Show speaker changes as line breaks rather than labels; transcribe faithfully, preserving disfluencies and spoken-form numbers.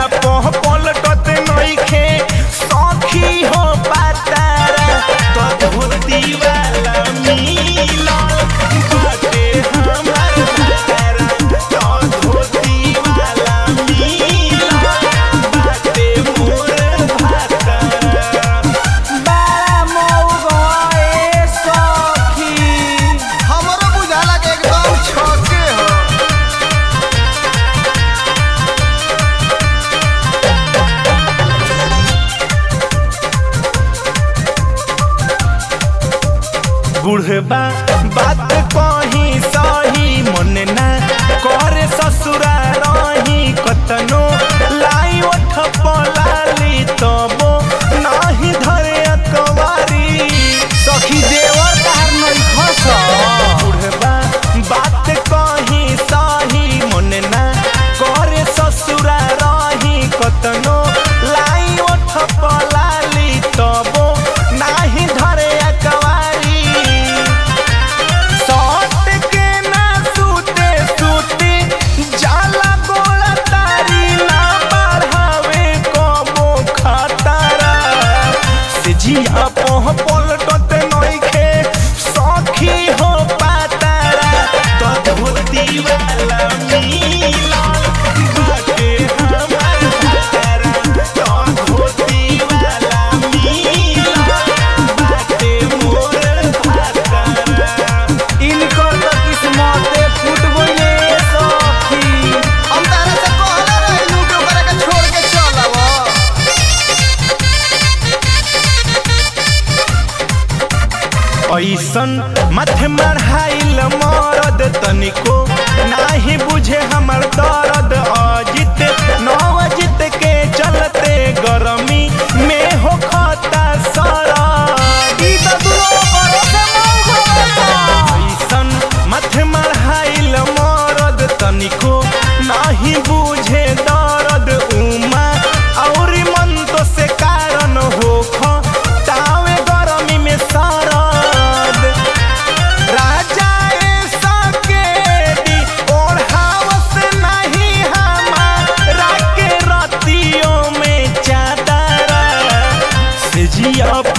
पह पलटत नइखे सखी हो पातारा तो धोती वाला मिलल बाटे हमार भातारा तो धोती वाला मिलल बाटे मोर भातारा बड़ा मौगा ए सखी
हमरो बुझाला के एकदम छके हो।
बुढ़बा बात कही सही मन ना करे ससुरा रही कतनो लाई ओठ पलाली तबो नाही धरे अकवारी
सखी देवर तार नहीं खस।
बुढ़बा बात कही सही मन ना करे ससुरा रही कतनो लाई ओठ पलाली तबो नाही धरे अकवारी सट के ना सूते सूते जाला गोला तारी ना बढ़ावे कबो खतरा से जिया पह पलटत नइखे सखी हो पातारा तो धोती वाला मिलल बाटे हमार भातारा तो धोती वाला मिलल बाटे मोर भातारा
इनकर तो किस्मते फूट गइले सखी। हम तारा से कहले रहिलू कि ओकरा के छोड़ के चल आव।
ऐसन माथे मढ़ाइल मरद तनिको नाही बुझे हमर दर्द अजित नवजित के चलते गरमी में हो खता सरद
ई तो दुनो करो से मौका।
ऐसन माथे मढ़ाइल मरद तनिको नाही बुझे दर्द उमा और मन तो से कारण हो तावे गरमी में सरद राजा ऐसा के दी और हावस नहीं हमारा के रतियों में चादरा से जिया